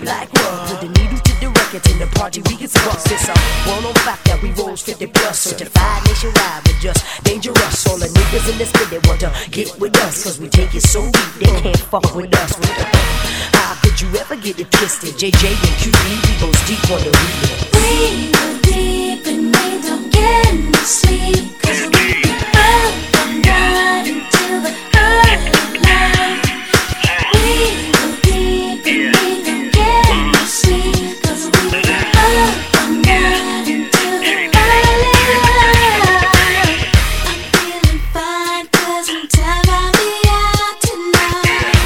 Like what? Put the needle to the record and the party we get bust. It's a well-known fact that we rolls 50 plus, certified nationwide, but just dangerous. All the niggas in this bit they want to get with us, cause we take it so deep they can't fuck with us. How could you ever get it twisted? JJ and QB, we goes deep on the remix. We go deep and we don't get no sleep, cause we be up all night until the early light. We go deep and we don't get no sleep, cause we be up all night until the early light. I'm feeling fine cause I'm tired, I'll be out tonight.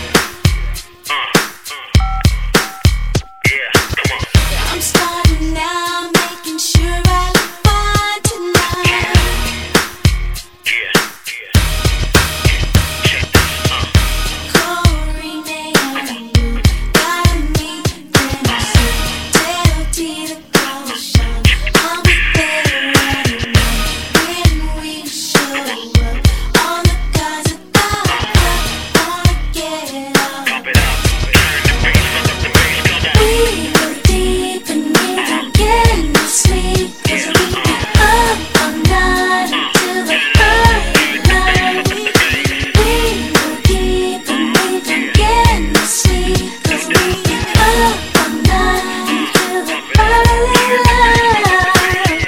I'm starting now, making sure I look fine tonight. Corey, you got me dancing. Tell T to caution, I'll be there right away when we show up. All the guys at the club wanna get up. We go deep and we don't get no sleep, cause we be up all night until the early light. We go deep and we don't get no sleep, cause we be up all night until the early light.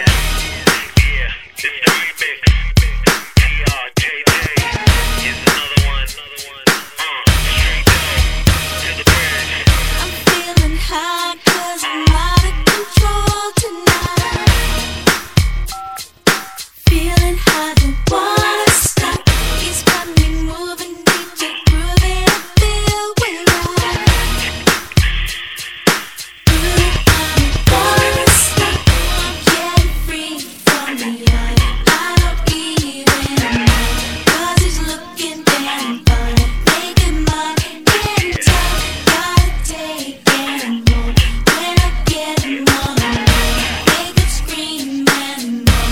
I'm feeling high cause I'm out of control tonight. Feeling high, don't wanna stop. He's got me moving, DJ grooving, I feel we're right. I don't wanna stop. I'm getting free from the eye. I don't even know, cause he's looking damn fine. Making mine in time. Gotta take it more when I get him on the way. Make it scream and more.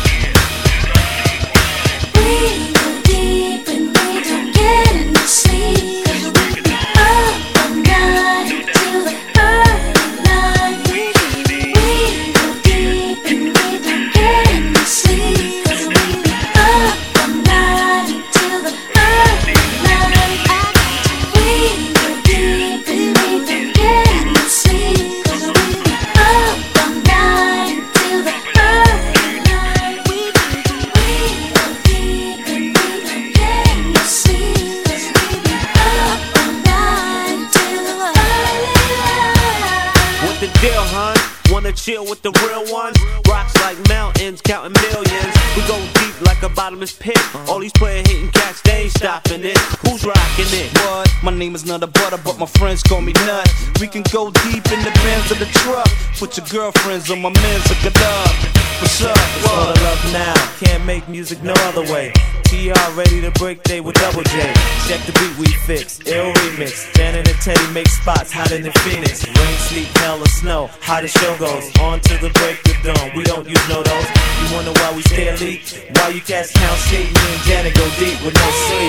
We go deep and we don't get no sleep, cause we be up all night until the early light. We go deep and we don't get no sleep, cause we be up all night until the early light. We go deep and we don't get no sleep, cause we be up all night until the early light. We go deep and we don't get no sleep, cause we be up all night until the early light. What the deal, hun? Wanna chill with the real ones? Rocks like mountains, counting millions. We go deep like a bottomless pit. All these player hating cats, they ain't stopping it. Who's rocking it? What? My name is not a butter, but my friends call me Nut. We can go deep in the bands of the truck. Put your girlfriends on my men's, look it up. What's up? It's all the love now, can't make music no other way. TR ready to break day with Double J. Check the beat we fix, ill remix. Janet and Teddy make spots hotter than Phoenix. Rain, sleet, hell or snow, how the show goes. On to the break of dawn, we don't use no those. You wonder why we stay elite? Why you cats count shit, me and Janet go deep with no sleep.